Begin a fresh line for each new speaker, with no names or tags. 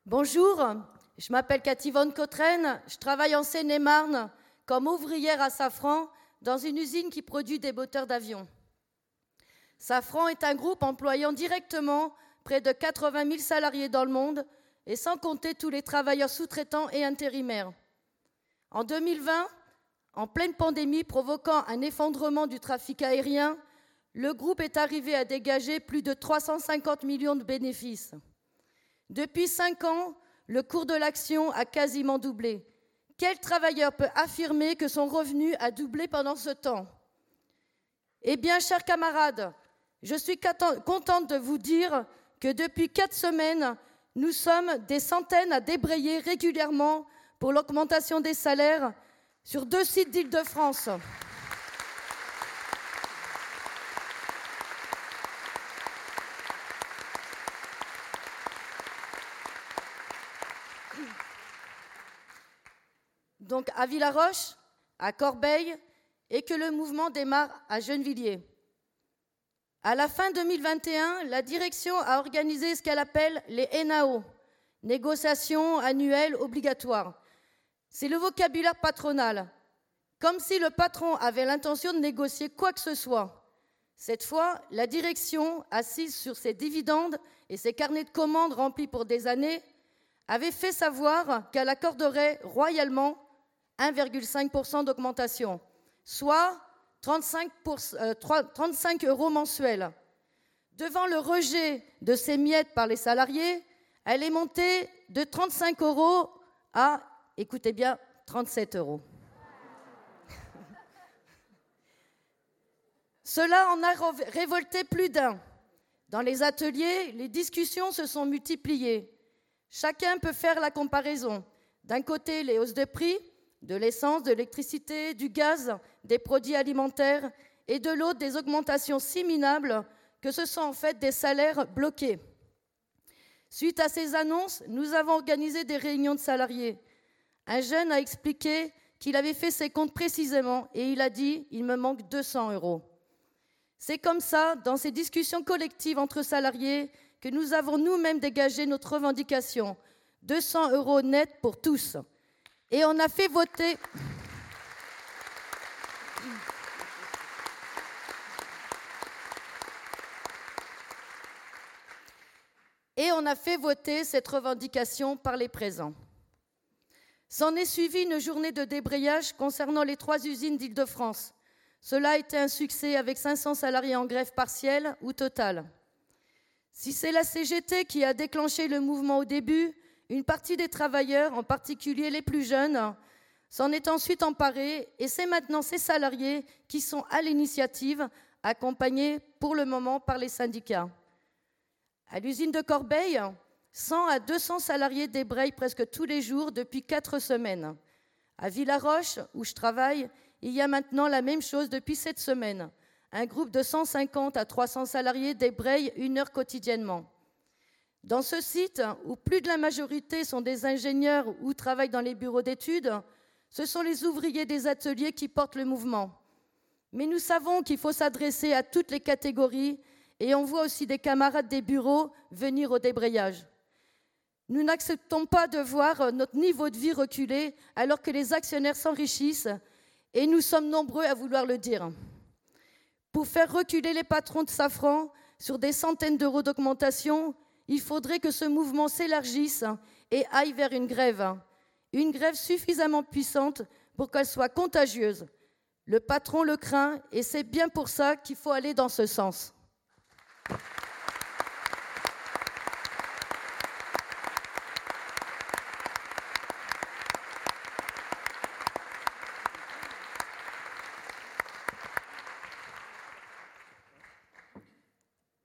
Bonjour, je m'appelle Cathy Von Cottren, je travaille en Seine-et-Marne comme ouvrière à Safran dans une usine qui produit des moteurs d'avion. Safran est un groupe employant directement près de 80 000 salariés dans le monde et sans compter tous les travailleurs sous-traitants et intérimaires. En 2020, en pleine pandémie provoquant un effondrement du trafic aérien, le groupe est arrivé à dégager plus de 350 millions de bénéfices. Depuis 5 ans, le cours de l'action a quasiment doublé. Quel travailleur peut affirmer que son revenu a doublé pendant ce temps? Eh bien, chers camarades, je suis contente de vous dire que depuis 4 semaines, nous sommes des centaines à débrayer régulièrement pour l'augmentation des salaires sur 2 sites d'Île-de-France. Donc à Villaroche, à Corbeil, et que le mouvement démarre à Gennevilliers. À la fin 2021, la direction a organisé ce qu'elle appelle les NAO, négociations annuelles obligatoires. C'est le vocabulaire patronal, comme si le patron avait l'intention de négocier quoi que ce soit. Cette fois, la direction, assise sur ses dividendes et ses carnets de commandes remplis pour des années, avait fait savoir qu'elle accorderait royalement 1,5% d'augmentation, soit 35 € mensuels. Devant le rejet de ces miettes par les salariés, elle est montée de 35 € à, écoutez bien, 37 €. Cela en a révolté plus d'un. Dans les ateliers, les discussions se sont multipliées. Chacun peut faire la comparaison. D'un côté, les hausses de prix, de l'essence, de l'électricité, du gaz, des produits alimentaires, et de l'autre, des augmentations si minables que ce sont en fait des salaires bloqués. Suite à ces annonces, nous avons organisé des réunions de salariés. Un jeune a expliqué qu'il avait fait ses comptes précisément et il a dit « il me manque 200 €. C'est comme ça, dans ces discussions collectives entre salariés, que nous avons nous-mêmes dégagé notre revendication, 200 € net pour tous. Et on a fait voter... cette revendication par les présents. S'en est suivi une journée de débrayage concernant les 3 usines d'Île-de-France. Cela a été un succès avec 500 salariés en grève partielle ou totale. Si c'est la CGT qui a déclenché le mouvement au début, une partie des travailleurs, en particulier les plus jeunes, s'en est ensuite emparée et c'est maintenant ces salariés qui sont à l'initiative, accompagnés pour le moment par les syndicats. À l'usine de Corbeil, 100 à 200 salariés débrayent presque tous les jours depuis 4 semaines. À Villaroche, où je travaille, il y a maintenant la même chose depuis 7 semaines. Un groupe de 150 à 300 salariés débraye 1 heure quotidiennement. Dans ce site, où plus de la majorité sont des ingénieurs ou travaillent dans les bureaux d'études, ce sont les ouvriers des ateliers qui portent le mouvement. Mais nous savons qu'il faut s'adresser à toutes les catégories et on voit aussi des camarades des bureaux venir au débrayage. Nous n'acceptons pas de voir notre niveau de vie reculer alors que les actionnaires s'enrichissent et nous sommes nombreux à vouloir le dire. Pour faire reculer les patrons de Safran sur des centaines d'euros d'augmentation, il faudrait que ce mouvement s'élargisse et aille vers une grève suffisamment puissante pour qu'elle soit contagieuse. Le patron le craint et c'est bien pour ça qu'il faut aller dans ce sens.